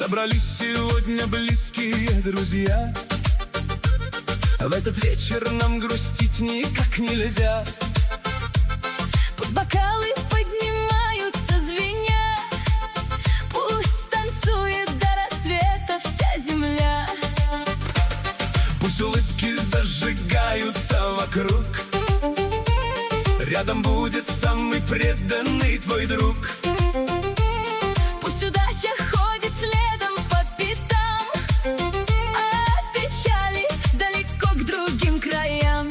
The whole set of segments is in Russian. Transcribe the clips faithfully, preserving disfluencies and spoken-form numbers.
Собрались сегодня близкие друзья. В этот вечер нам грустить никак нельзя. Пусть бокалы поднимаются, звеня, пусть танцует до рассвета вся земля. Пусть улыбки зажигаются вокруг. Рядом будет самый преданный твой друг. Пусть удача ходит следом по пятам, а от печали далеко к другим краям.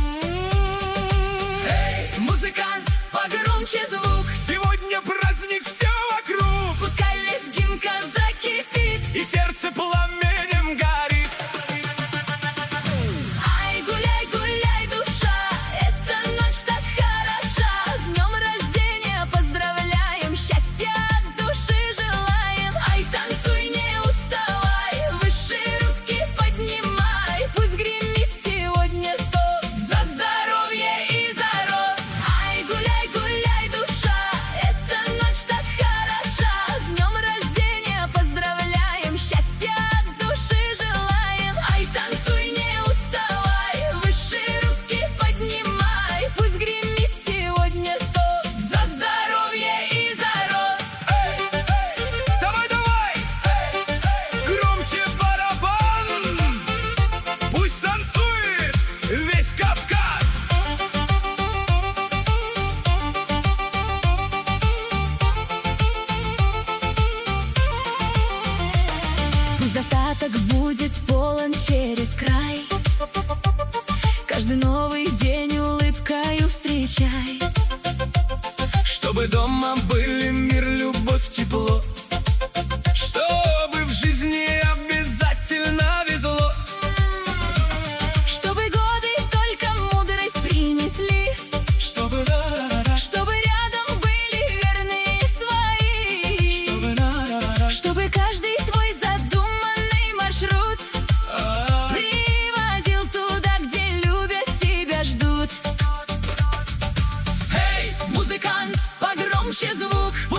Эй, Музыкант, погромче звук. сегодня праздник, все вокруг. Пускай лезгинка закипит И сердце пламенем горит. Ай, гуляй, гуляй, душа, эта ночь так хороша. С днем рождения поздравляем, счастья от души желаем. Ай, танцуй, не уставай, выше руки поднимай. Пусть гремит сегодня тост за здоровье и за рост. Ай, гуляй, гуляй, душа, эта ночь так хороша. С днем рождения поздравляем, счастья от души желаем. Ай, танцуй, не уставай, выше руки поднимай. Пусть гремит сегодня тост за здоровье и за рост. Давай, давай! Громче барабан! Пусть танцует весь Кавказ! Пусть достаток будет полон через край. Каждый новый день улыбкою встречай. Чтобы дома были мир, любовь, тепло. Чтобы в жизни обязательно везло. Чтобы годы только мудрость принесли. Чтобы ра-ра-ра, Чтобы рядом были верные свои. чтобы ра-ра-ра, Чтобы каждый твой задуманный маршрут а-а. приводил туда, где любят, тебя ждут. Эй, Музыкант, погромче звук.